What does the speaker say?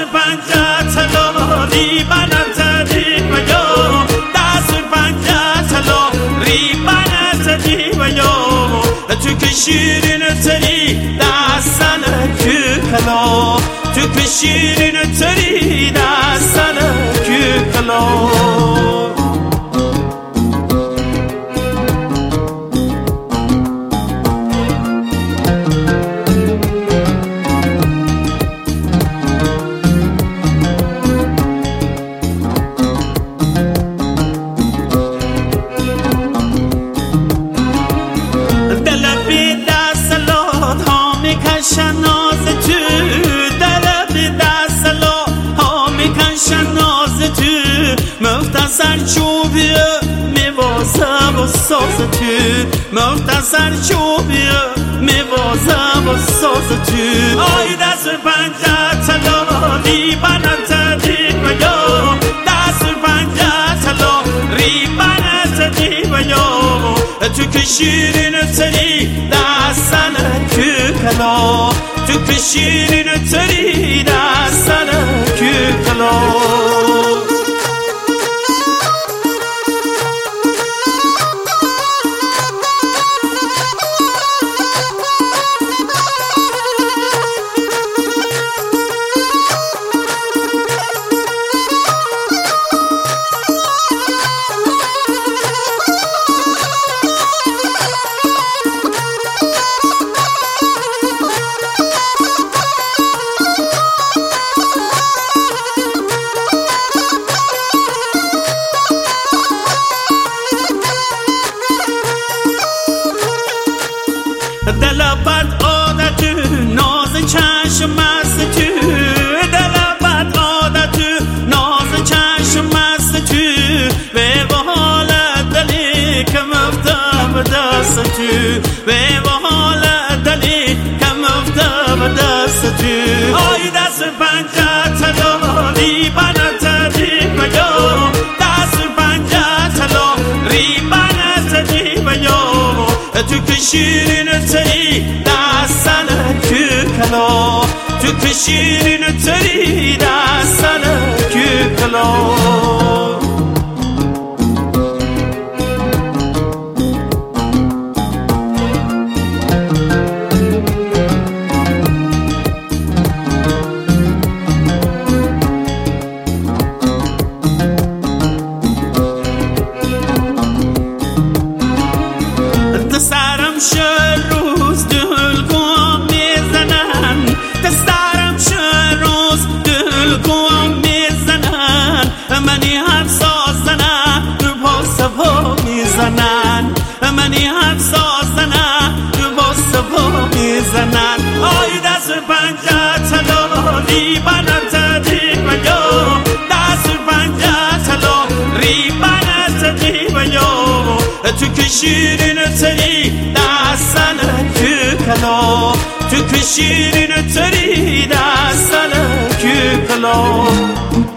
پنجه طلا ریبنت دیویا دست پنجه طلا ریبنت دیویا تو که شیرین تری دستن کلا تو که شیرین تری دستن کلا شناز تو در دست لا ها میکن شناز تو مختصر چوبیه میوازه و ساز تو مختصر چوبیه میوازه و ساز تو آی دست پنجه طلا ریبنت دیویا دست پنجه طلا ریبنت دیویا تو که شیرین تری دستن کلا تو که شیرین تری دستن کلا دل بد عادت ناز چشم است تو دل بد عادت ناز چشم است تو به حال دلی که مفته به دست تو به حال دلی که مفته به دست تو آی دست پنجه طلا ریبنت دیویا دست پنجه طلا ریبنت دیویا تو که شیرین تری دستن کلا تو که شیرین تری دستن کلا دستارم شد روز دل گم میزنن دستارم شد روز دل گم میزنن منی هم سازنه رو باز با میزنن منی هم سازنه رو باز با میزنن آی دست پنجه طلا ریبنت دیویا دست پنجه طلا ریبنت دیویا تو که شیرین تری دستن کلا تو که شیرین تری دستن کلا